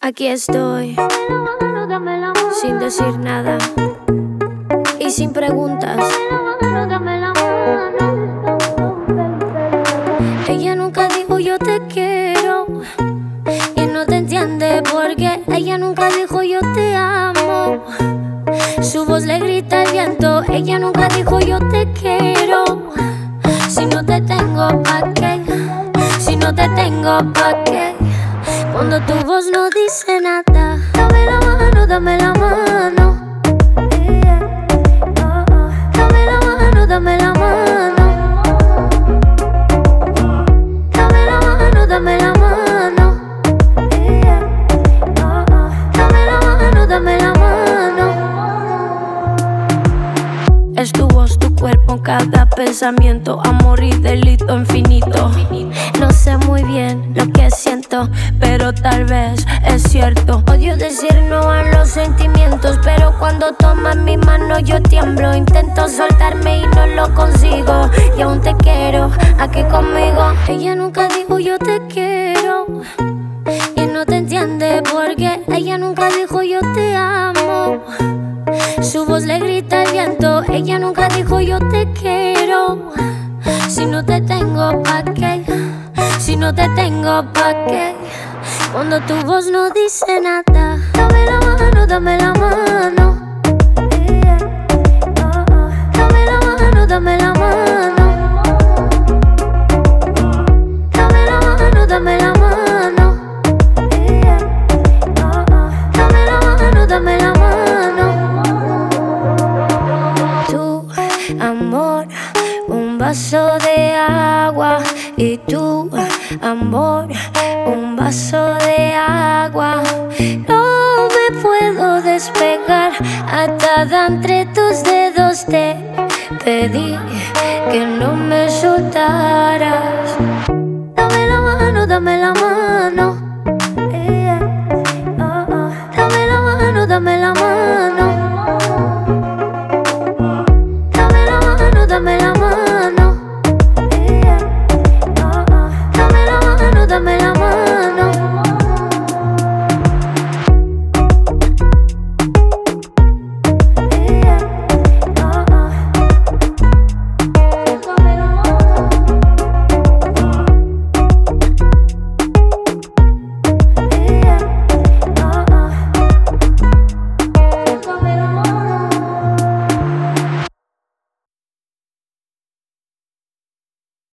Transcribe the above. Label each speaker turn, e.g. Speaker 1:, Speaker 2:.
Speaker 1: Aquí estoy, sin decir nada y sin preguntas. Ella nunca dijo yo te quiero y no te entiende porque ella nunca dijo yo te amo. Su voz le grita al viento, ella nunca dijo yo te quiero. Si no te tengo, ¿pa' qué? Si no te tengo, ¿pa' qué? Cuando tu voz no dice nada. Dame la mano, dame la mano. Dame la mano, dame la mano. Dame la mano, dame la mano. Dame la mano, dame la mano. Es tu voz, tu cuerpo, cada pensamiento, amor y delito infinito. No sé muy bien lo que siento, pero tal vez es cierto. Odio decir no a los sentimientos, pero cuando tomas mi mano yo tiemblo. Intento soltarme y no lo consigo, y aún te quiero aquí conmigo. Ella nunca dijo yo te quiero y no te entiende porque ella nunca dijo yo te amo. Su voz le grita al viento, ella nunca dijo yo te quiero. Si no te tengo, ¿pa' qué? Si no te tengo, ¿pa' qué? Cuando tu voz no dice nada. Dame la mano, dame la mano. Dame la mano, dame la mano. Dame la mano, dame la mano. Dame la mano, dame la mano. Tu amor, un vaso de agua, y tu amor, un vaso de agua. No me puedo despegar, atada entre tus dedos. Te pedí que no me soltaras. Dame la mano, dame la mano.